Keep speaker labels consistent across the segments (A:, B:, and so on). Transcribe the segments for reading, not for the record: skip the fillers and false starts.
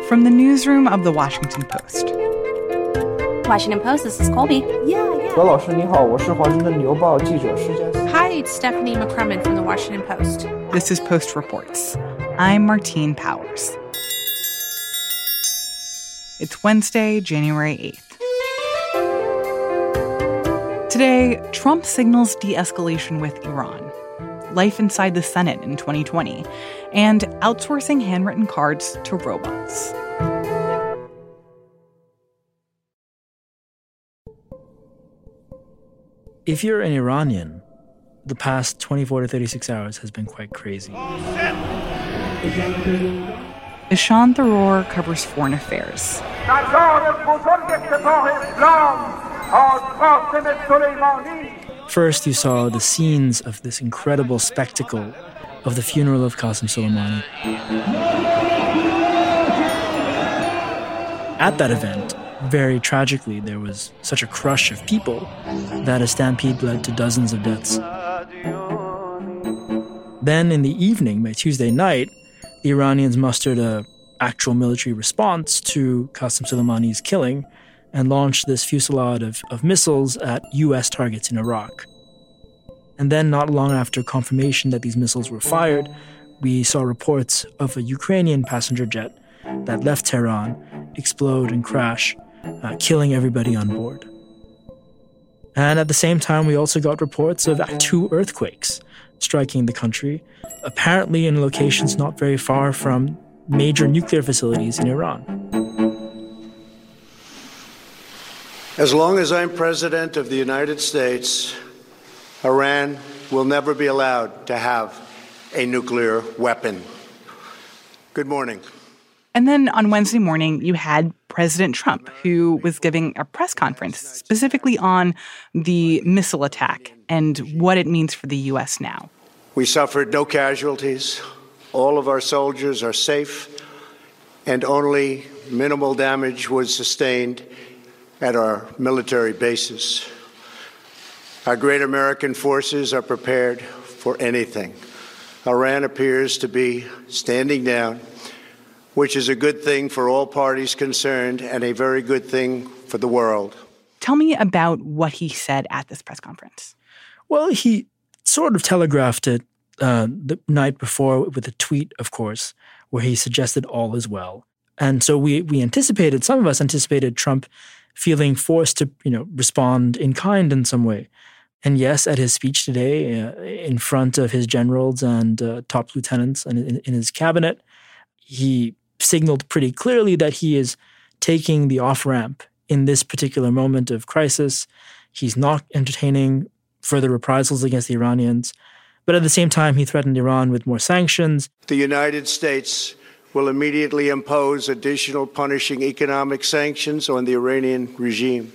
A: From the newsroom of The Washington Post.
B: Washington Post, this is Colby.
C: 何老师你好，我是华盛顿邮报记者施佳琪。
D: Hi, it's Stephanie McCrumman from The Washington Post.
A: This is Post Reports. I'm Martine Powers. It's Wednesday, January 8th. Today, Trump signals de-escalation with Iran, life inside the Senate in 2020, and outsourcing handwritten cards to robots.
E: If you're an Iranian, the past 24 to 36 hours has been quite crazy.
A: Ishan Tharoor covers foreign affairs.
E: First, you saw the scenes of this incredible spectacle of the funeral of Qasem Soleimani. At that event, very tragically, there was such a crush of people that a stampede led to dozens of deaths. Then in the evening, by Tuesday night, the Iranians mustered an actual military response to Qasem Soleimani's killing and launched this fusillade of missiles at U.S. targets in Iraq. And then not long after confirmation that these missiles were fired, we saw reports of a Ukrainian passenger jet that left Tehran explode and crash, killing everybody on board. And at the same time, we also got reports of 2 earthquakes striking the country, apparently in locations not very far from major nuclear facilities in Iran.
F: As long as I'm president of the United States, Iran will never be allowed to have a nuclear weapon. Good morning.
A: And then on Wednesday morning, you had President Trump, who was giving a press conference specifically on the missile attack and what it means for the U.S. now.
F: We suffered no casualties. All of our soldiers are safe, and only minimal damage was sustained at our military bases. Our great American forces are prepared for anything. Iran appears to be standing down, which is a good thing for all parties concerned and a very good thing for the world.
A: Tell me about what he said at this press conference. Well,
E: he sort of telegraphed it the night before with a tweet, of course, where he suggested all is well. And so some of us anticipated Trump feeling forced to, respond in kind in some way. And yes, at his speech today, in front of his generals and top lieutenants and in his cabinet, he signaled pretty clearly that he is taking the off-ramp in this particular moment of crisis. He's not entertaining further reprisals against the Iranians. But at the same time, he threatened Iran with more sanctions.
F: The United States will immediately impose additional punishing economic sanctions on the Iranian regime.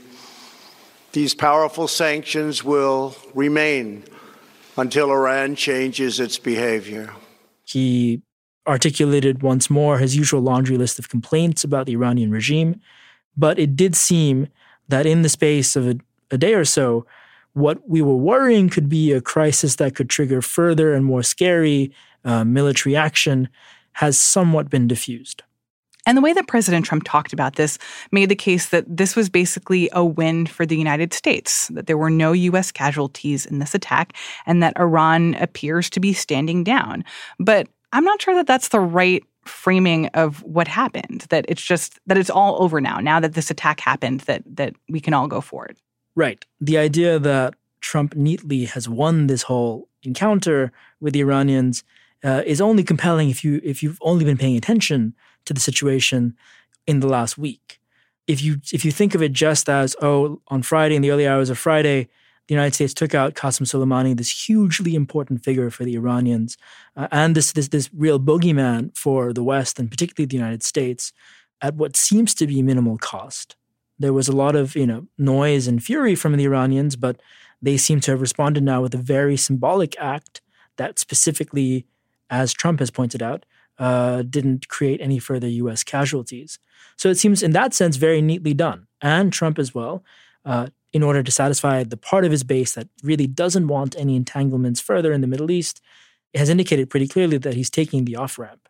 F: These powerful sanctions will remain until Iran changes its behavior.
E: He articulated once more his usual laundry list of complaints about the Iranian regime, but it did seem that in the space of a day or so, what we were worrying could be a crisis that could trigger further and more scary military action has somewhat been diffused.
A: And the way that President Trump talked about this made the case that this was basically a win for the United States, that there were no U.S. casualties in this attack, and that Iran appears to be standing down. But I'm not sure that that's the right framing of what happened, that it's all over now that this attack happened, that we can all go forward.
E: Right. The idea that Trump neatly has won this whole encounter with the Iranians is only compelling if you've only been paying attention to the situation in the last week. If you think of it just as, on Friday, in the early hours of Friday, the United States took out Qasem Soleimani, this hugely important figure for the Iranians, and this real boogeyman for the West, and particularly the United States, at what seems to be minimal cost. There was a lot of noise and fury from the Iranians, but they seem to have responded now with a very symbolic act that specifically, as Trump has pointed out, didn't create any further U.S. casualties. So it seems in that sense very neatly done. And Trump as well, in order to satisfy the part of his base that really doesn't want any entanglements further in the Middle East, has indicated pretty clearly that he's taking the off-ramp.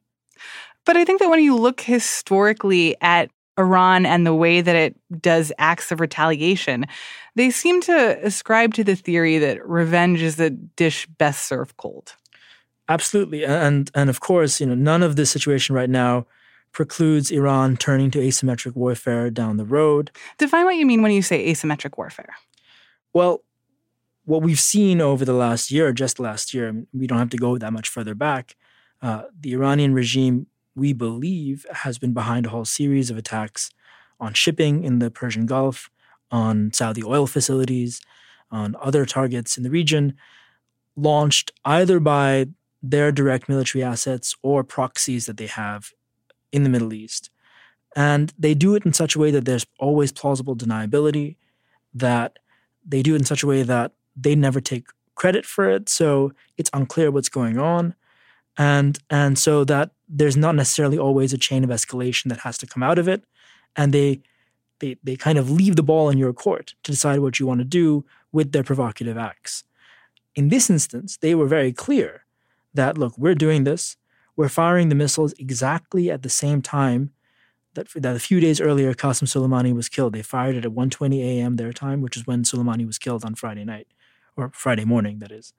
A: But I think that when you look historically at Iran and the way that it does acts of retaliation, they seem to ascribe to the theory that revenge is a dish best served cold.
E: Absolutely. And of course, none of this situation right now precludes Iran turning to asymmetric warfare down the road.
A: Define what you mean when you say asymmetric warfare.
E: Well, what we've seen over the last year, just last year, we don't have to go that much further back, the Iranian regime, we believe, has been behind a whole series of attacks on shipping in the Persian Gulf, on Saudi oil facilities, on other targets in the region, launched either by their direct military assets or proxies that they have in the Middle East. And they do it in such a way that there's always plausible deniability, that they do it in such a way that they never take credit for it, so it's unclear what's going on. And so that there's not necessarily always a chain of escalation that has to come out of it. And they kind of leave the ball in your court to decide what you want to do with their provocative acts. In this instance, they were very clear that, look, we're doing this. We're firing the missiles exactly at the same time that a few days earlier Qasem Soleimani was killed. They fired it at 1:20 a.m. their time, which is when Soleimani was killed on Friday night, or Friday morning, that is.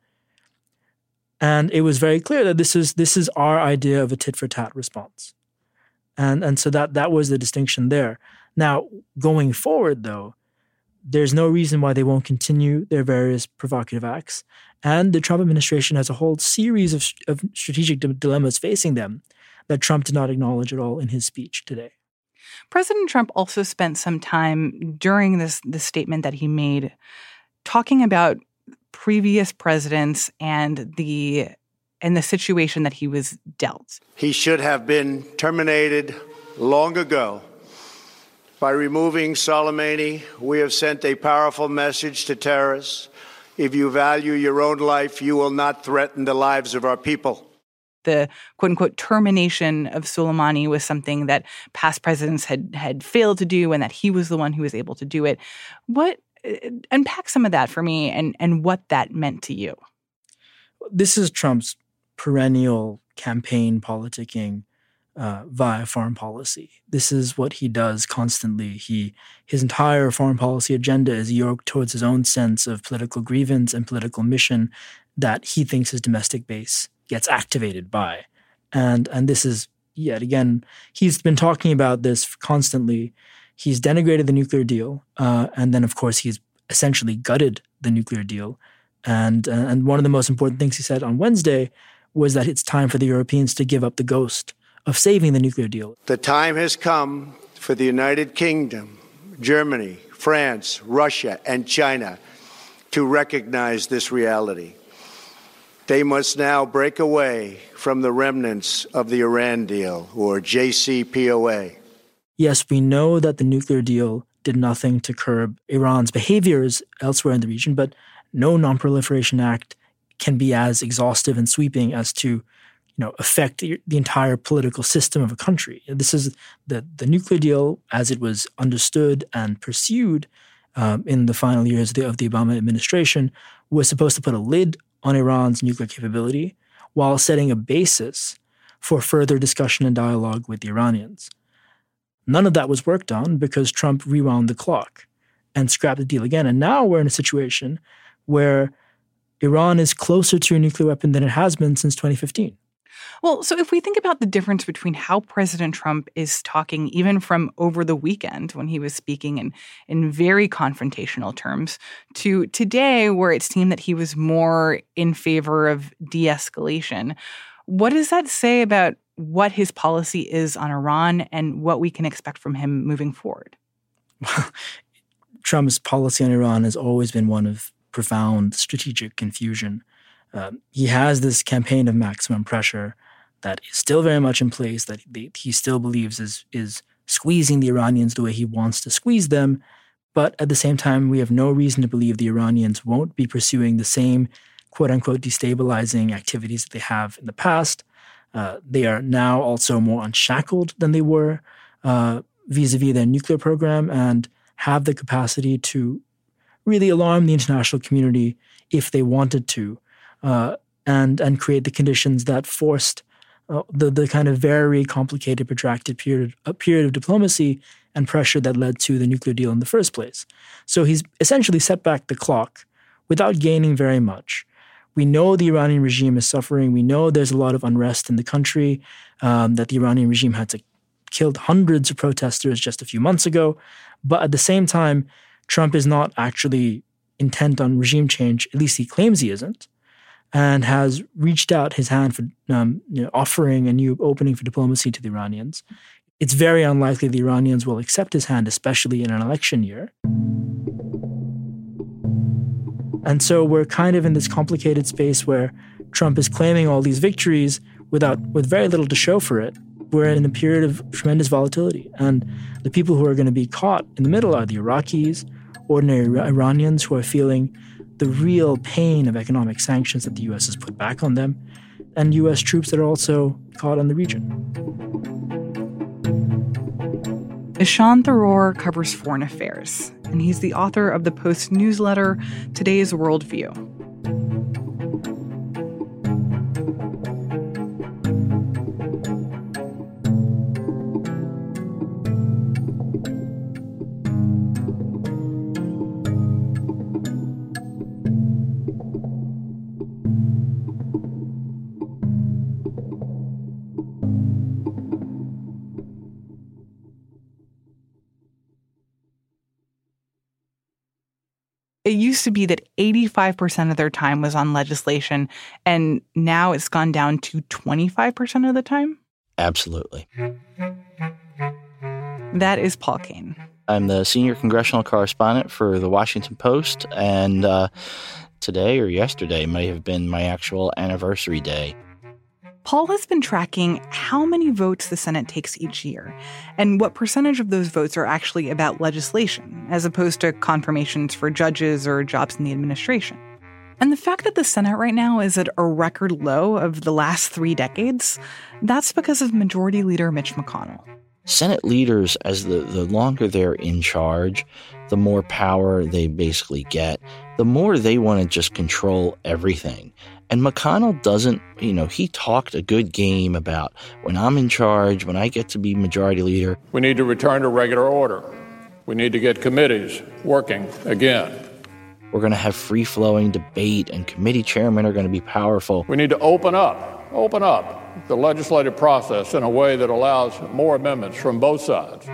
E: And it was very clear that this is our idea of a tit-for-tat response. And so that was the distinction there. Now, going forward, though, there's no reason why they won't continue their various provocative acts. And the Trump administration has a whole series of strategic dilemmas facing them that Trump did not acknowledge at all in his speech today.
A: President Trump also spent some time during this statement that he made talking about previous presidents and the situation that he was dealt.
F: He should have been terminated long ago. By removing Soleimani, we have sent a powerful message to terrorists. If you value your own life, you will not threaten the lives of our people.
A: The quote-unquote termination of Soleimani was something that past presidents had failed to do and that he was the one who was able to do it. Unpack some of that for me and what that meant to you.
E: This is Trump's perennial campaign politicking via foreign policy. This is what he does constantly. His entire foreign policy agenda is yoked towards his own sense of political grievance and political mission that he thinks his domestic base gets activated by. And this is, yet again, he's been talking about this constantly. He's denigrated the nuclear deal, and then, of course, he's essentially gutted the nuclear deal. And one of the most important things he said on Wednesday was that it's time for the Europeans to give up the ghost of saving the nuclear deal.
F: The time has come for the United Kingdom, Germany, France, Russia, and China to recognize this reality. They must now break away from the remnants of the Iran deal, or JCPOA.
E: Yes, we know that the nuclear deal did nothing to curb Iran's behaviors elsewhere in the region, but no non-proliferation act can be as exhaustive and sweeping as to affect the entire political system of a country. This is the nuclear deal, as it was understood and pursued in the final years of the Obama administration, was supposed to put a lid on Iran's nuclear capability while setting a basis for further discussion and dialogue with the Iranians. None of that was worked on because Trump rewound the clock and scrapped the deal again. And now we're in a situation where Iran is closer to a nuclear weapon than it has been since 2015.
A: Well, so if we think about the difference between how President Trump is talking, even from over the weekend when he was speaking in very confrontational terms, to today where it seemed that he was more in favor of de-escalation, what does that say about what his policy is on Iran and what we can expect from him moving forward?
E: Trump's policy on Iran has always been one of profound strategic confusion. He has this campaign of maximum pressure that is still very much in place, that he still believes is squeezing the Iranians the way he wants to squeeze them. But at the same time, we have no reason to believe the Iranians won't be pursuing the same quote-unquote destabilizing activities that they have in the past. They are now also more unshackled than they were vis-a-vis their nuclear program and have the capacity to really alarm the international community if they wanted to, and create the conditions that forced the kind of very complicated, protracted period of diplomacy and pressure that led to the nuclear deal in the first place. So he's essentially set back the clock without gaining very much. We know the Iranian regime is suffering. We know there's a lot of unrest in the country, that the Iranian regime had to kill hundreds of protesters just a few months ago. But at the same time, Trump is not actually intent on regime change, at least he claims he isn't, and has reached out his hand for offering a new opening for diplomacy to the Iranians. It's very unlikely the Iranians will accept his hand, especially in an election year. And so we're kind of in this complicated space where Trump is claiming all these victories with very little to show for it. We're in a period of tremendous volatility. And the people who are going to be caught in the middle are the Iraqis, ordinary Iranians who are feeling the real pain of economic sanctions that the U.S. has put back on them, and U.S. troops that are also caught in the region.
A: Ishan Tharoor covers foreign affairs, and he's the author of the Post newsletter, Today's Worldview. It used to be that 85% of their time was on legislation, and now it's gone down to 25% of the time?
G: Absolutely.
A: That is Paul Kane.
G: I'm the senior congressional correspondent for The Washington Post, and today or yesterday may have been my actual anniversary day.
A: Paul has been tracking how many votes the Senate takes each year and what percentage of those votes are actually about legislation, as opposed to confirmations for judges or jobs in the administration. And the fact that the Senate right now is at a record low of the last 3 decades, that's because of Majority Leader Mitch McConnell.
G: Senate leaders, as the longer they're in charge, the more power they basically get, the more they want to just control everything. And McConnell doesn't, he talked a good game about when I'm in charge, when I get to be majority leader.
H: We need to return to regular order. We need to get committees working again.
G: We're going to have free-flowing debate, and committee chairmen are going to be powerful.
H: We need to open up the legislative process in a way that allows more amendments from both sides.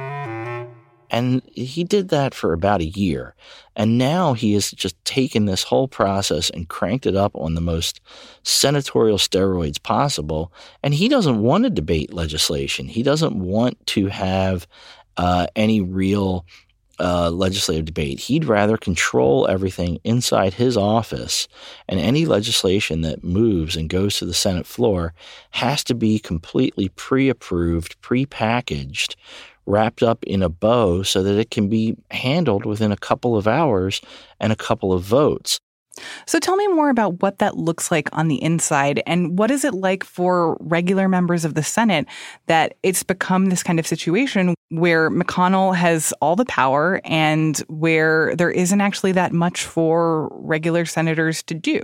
G: And he did that for about a year. And now he has just taken this whole process and cranked it up on the most senatorial steroids possible. And he doesn't want to debate legislation. He doesn't want to have any real legislative debate. He'd rather control everything inside his office, and any legislation that moves and goes to the Senate floor has to be completely pre-approved, pre-packaged, wrapped up in a bow so that it can be handled within a couple of hours and a couple of votes.
A: So tell me more about what that looks like on the inside, and what is it like for regular members of the Senate that it's become this kind of situation where McConnell has all the power and where there isn't actually that much for regular senators to do?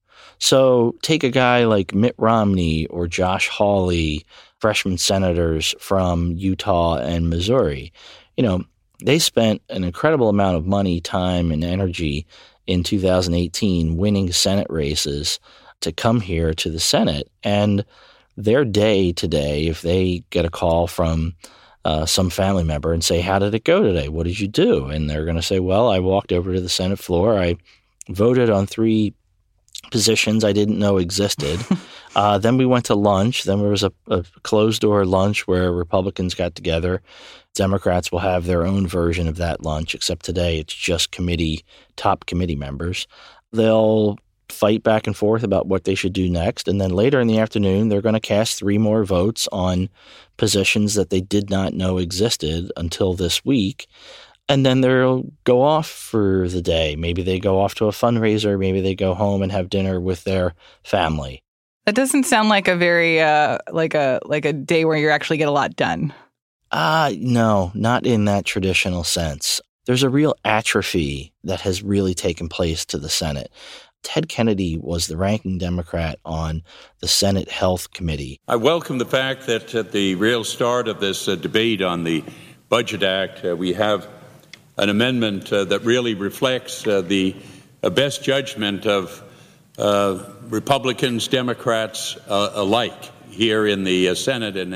G: So take a guy like Mitt Romney or Josh Hawley, freshman senators from Utah and Missouri. They spent an incredible amount of money, time, and energy in 2018 winning Senate races to come here to the Senate. And their day today, if they get a call from some family member and say, "How did it go today? What did you do?" And they're going to say, "Well, I walked over to the Senate floor. I voted on 3 positions I didn't know existed. Then we went to lunch. Then there was a closed-door lunch where Republicans got together. Democrats will have their own version of that lunch, except today it's just top committee members. They'll fight back and forth about what they should do next. And then later in the afternoon, they're going to cast 3 more votes on positions that they did not know existed until this week. And then they'll go off for the day. Maybe they go off to a fundraiser. Maybe they go home and have dinner with their family.
A: That doesn't sound like a very like a day where you actually get a lot done.
G: No, not in that traditional sense. There's a real atrophy that has really taken place to the Senate. Ted Kennedy was the ranking Democrat on the Senate Health Committee.
I: I welcome the fact that at the real start of this debate on the Budget Act, we have an amendment that really reflects the best judgment of Republicans, Democrats alike here in the Senate, and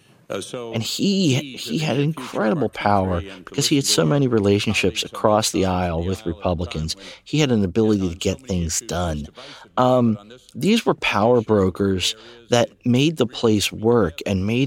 G: and he had incredible power because he had so many relationships across the aisle with Republicans. He had an ability to get things done. These were power brokers that made the place work and made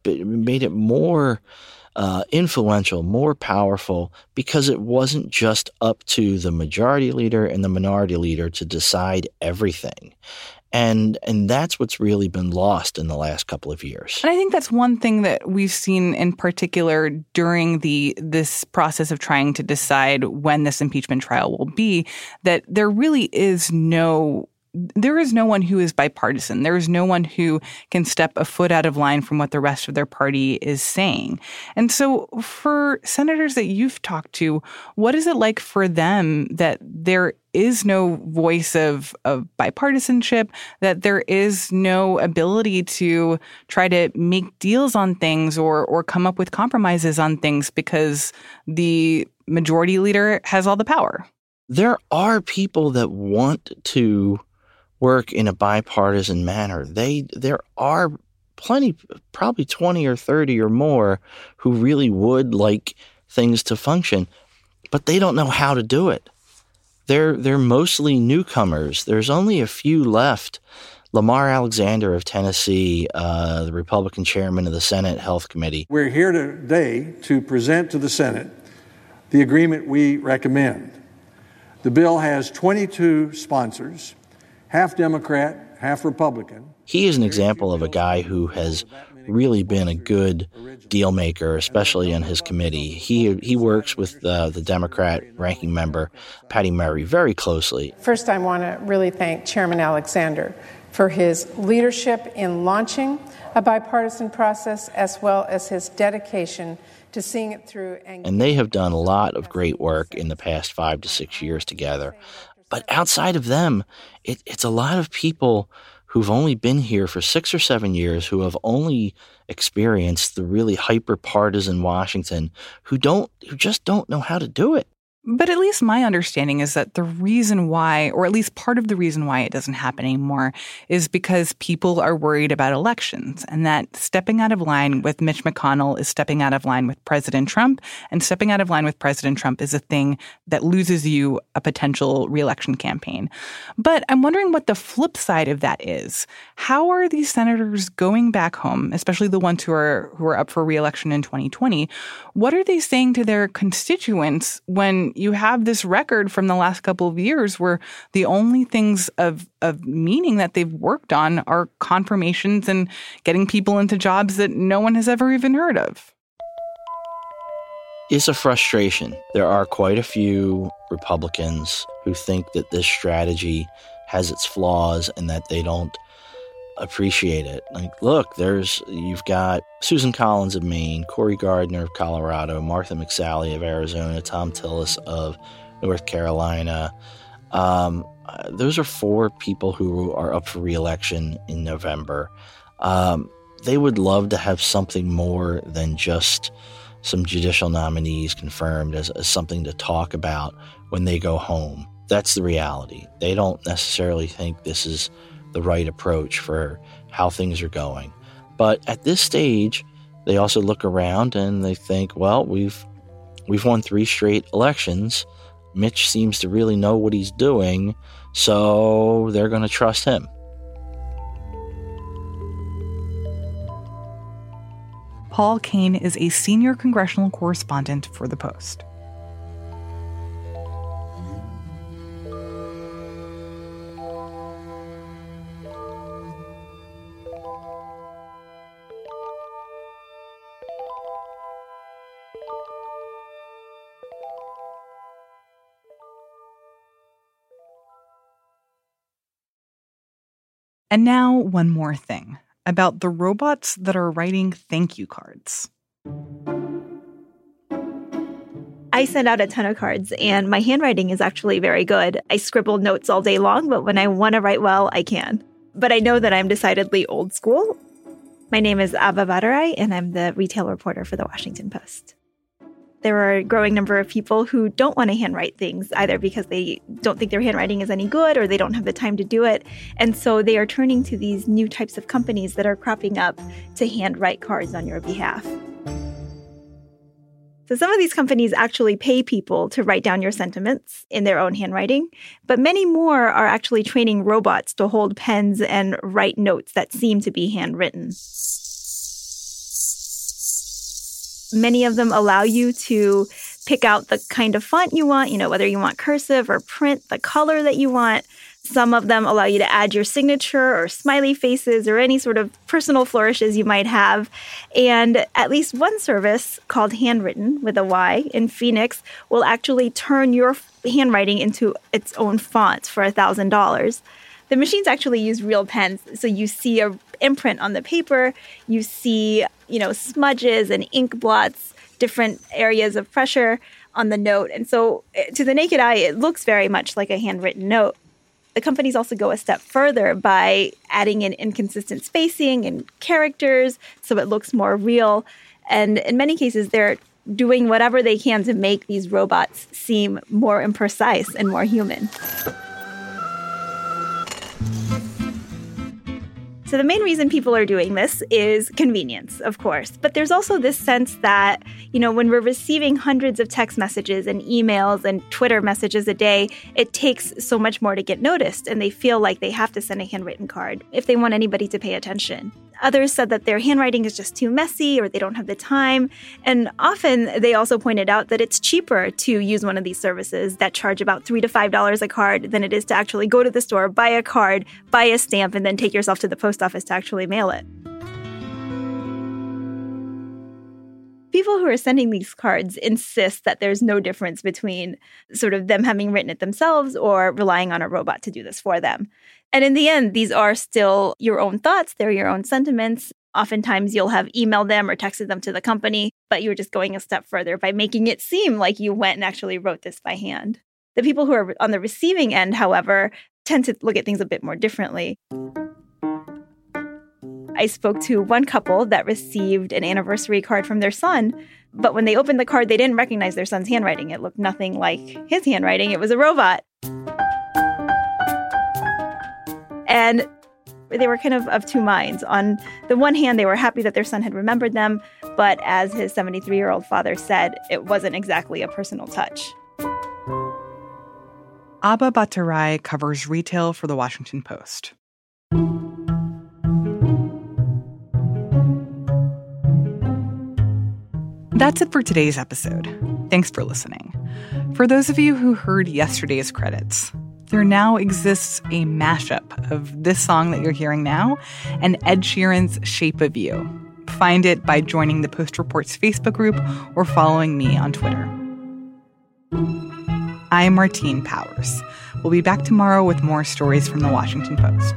G: it more influential, more powerful, because it wasn't just up to the majority leader and the minority leader to decide everything. And that's what's really been lost in the last couple of years.
A: And I think that's one thing that we've seen in particular during this process of trying to decide when this impeachment trial will be, that there really is no one who is bipartisan. There is no one who can step a foot out of line from what the rest of their party is saying. And so for senators that you've talked to, what is it like for them that there is no voice of bipartisanship, that there is no ability to try to make deals on things or come up with compromises on things because the majority leader has all the power?
G: There are people that want to work in a bipartisan manner. There are plenty, probably 20 or 30 or more, who really would like things to function, but they don't know how to do it. They're mostly newcomers. There's only a few left. Lamar Alexander of Tennessee, the Republican chairman of the Senate Health Committee.
J: We're here today to present to the Senate the agreement we recommend. The bill has 22 sponsors, half Democrat, half Republican.
G: He is an example of a guy who has really been a good deal maker, especially in his committee. He works with the Democrat ranking member, Patty Murray, very closely.
K: First, I want to really thank Chairman Alexander for his leadership in launching a bipartisan process, as well as his dedication to seeing it through.
G: And they have done a lot of great work in the past 5 to 6 years together. But outside of them, it's a lot of people who've only been here for 6 or 7 years, who have only experienced the really hyper-partisan Washington, who just don't know how to do it.
A: But at least my understanding is that the reason why, or at least part of the reason why it doesn't happen anymore, is because people are worried about elections, and that stepping out of line with Mitch McConnell is stepping out of line with President Trump, and stepping out of line with President Trump is a thing that loses you a potential reelection campaign. But I'm wondering what the flip side of that is. How are these senators going back home, especially the ones who are up for reelection in 2020? What are they saying to their constituents when you have this record from the last couple of years where the only things of meaning that they've worked on are confirmations and getting people into jobs that no one has ever even heard of?
G: It's a frustration. There are quite a few Republicans who think that this strategy has its flaws and that they don't appreciate it. Like, look, you've got Susan Collins of Maine, Cory Gardner of Colorado, Martha McSally of Arizona, Thom Tillis of North Carolina. Those are 4 people who are up for re-election in November. They would love to have something more than just some judicial nominees confirmed as something to talk about when they go home. That's the reality. They don't necessarily think this is the right approach for how things are going. But at this stage, they also look around and they think, well, we've won 3 straight elections. Mitch seems to really know what he's doing, so they're going to trust him.
A: Paul Kane is a senior congressional correspondent for The Post. And now one more thing about the robots that are writing thank you cards.
L: I I send out a ton of cards, and my handwriting is actually very good. I scribble notes all day long, but when I want to write well, I can. But I know that I'm decidedly old school. My name is Aba Badarai, and I'm the retail reporter for The Washington Post. There are a growing number of people who don't want to handwrite things, either because they don't think their handwriting is any good or they don't have the time to do it. And so they are turning to these new types of companies that are cropping up to handwrite cards on your behalf. So some of these companies actually pay people to write down your sentiments in their own handwriting, but many more are actually training robots to hold pens and write notes that seem to be handwritten. Many of them allow you to pick out the kind of font you want, whether you want cursive or print, the color that you want. Some of them allow you to add your signature or smiley faces or any sort of personal flourishes you might have. And at least one service called Handwritten with a Y in Phoenix will actually turn your handwriting into its own font for $1,000. The machines actually use real pens, so you see an imprint on the paper, you see, smudges and ink blots, different areas of pressure on the note. And so to the naked eye, it looks very much like a handwritten note. The companies also go a step further by adding in inconsistent spacing and characters so it looks more real. And in many cases, they're doing whatever they can to make these robots seem more imprecise and more human. So the main reason people are doing this is convenience, of course. But there's also this sense that, when we're receiving hundreds of text messages and emails and Twitter messages a day, it takes so much more to get noticed. And they feel like they have to send a handwritten card if they want anybody to pay attention. Others said that their handwriting is just too messy or they don't have the time. And often they also pointed out that it's cheaper to use one of these services that charge about $3 to $5 a card than it is to actually go to the store, buy a card, buy a stamp, and then take yourself to the post office to actually mail it. People who are sending these cards insist that there's no difference between sort of them having written it themselves or relying on a robot to do this for them. And in the end, these are still your own thoughts. They're your own sentiments. Oftentimes, you'll have emailed them or texted them to the company, but you're just going a step further by making it seem like you went and actually wrote this by hand. The people who are on the receiving end, however, tend to look at things a bit more differently. I spoke to one couple that received an anniversary card from their son, but when they opened the card, they didn't recognize their son's handwriting. It looked nothing like his handwriting. It was a robot. And they were kind of two minds. On the one hand, they were happy that their son had remembered them, but as his 73-year-old father said, it wasn't exactly a personal touch.
A: Aba Badarai covers retail for The Washington Post. That's it for today's episode. Thanks for listening. For those of you who heard yesterday's credits, there now exists a mashup of this song that you're hearing now and Ed Sheeran's Shape of You. Find it by joining the Post Report's Facebook group or following me on Twitter. I'm Martine Powers. We'll be back tomorrow with more stories from The Washington Post.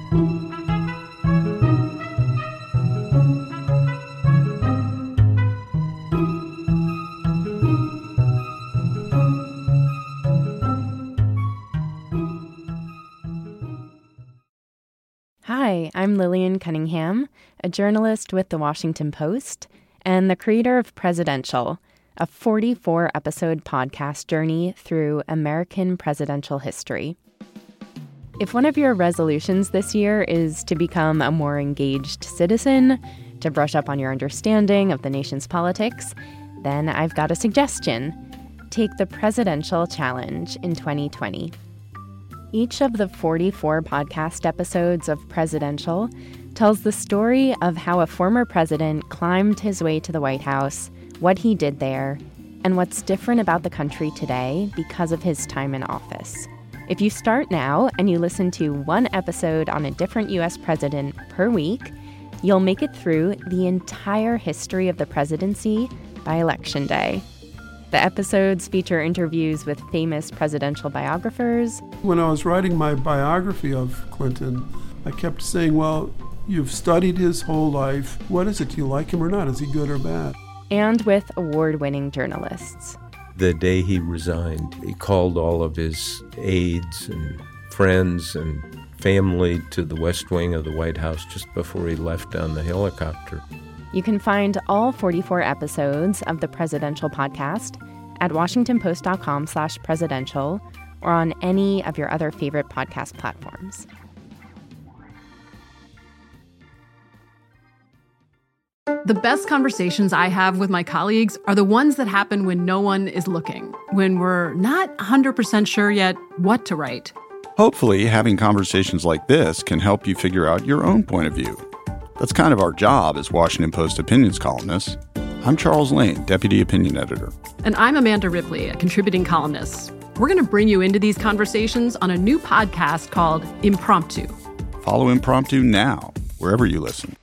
M: Hi, I'm Lillian Cunningham, a journalist with The Washington Post and the creator of Presidential, a 44-episode podcast journey through American presidential history. If one of your resolutions this year is to become a more engaged citizen, to brush up on your understanding of the nation's politics, then I've got a suggestion. Take the Presidential Challenge in 2020. Each of the 44 podcast episodes of Presidential tells the story of how a former president climbed his way to the White House, what he did there, and what's different about the country today because of his time in office. If you start now and you listen to one episode on a different U.S. president per week, you'll make it through the entire history of the presidency by Election Day. The episodes feature interviews with famous presidential biographers.
N: When I was writing my biography of Clinton, I kept saying, well, you've studied his whole life. What is it? Do you like him or not? Is he good or bad?
M: And with award-winning journalists.
O: the day he resigned. He called all of his aides and friends and family to the West Wing of the White House just before he left on the helicopter.
M: You can find all 44 episodes of the Presidential Podcast at washingtonpost.com/presidential or on any of your other favorite podcast platforms.
P: The best conversations I have with my colleagues are the ones that happen when no one is looking, when we're not 100% sure yet what to write.
Q: Hopefully, having conversations like this can help you figure out your own point of view. That's kind of our job as Washington Post opinions columnists. I'm Charles Lane, Deputy Opinion Editor.
P: And I'm Amanda Ripley, a contributing columnist. We're going to bring you into these conversations on a new podcast called Impromptu.
Q: Follow Impromptu now, wherever you listen.